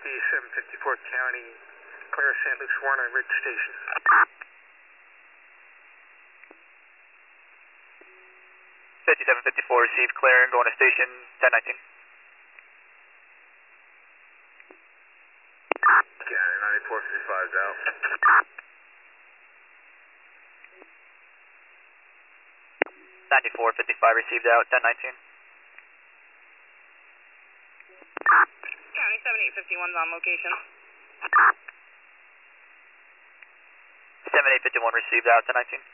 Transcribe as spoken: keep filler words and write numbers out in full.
seven fifty-four County, clear Saint Luke's Warren on Ridge Station. fifty-seven fifty-four, receive clear and going to station ten nineteen. County, ninety-four fifty-five is out. ninety-four fifty-five received out, ten nineteen. County, seventy-eight fifty-one is on location. seventy-eight fifty-one received out, ten nineteen.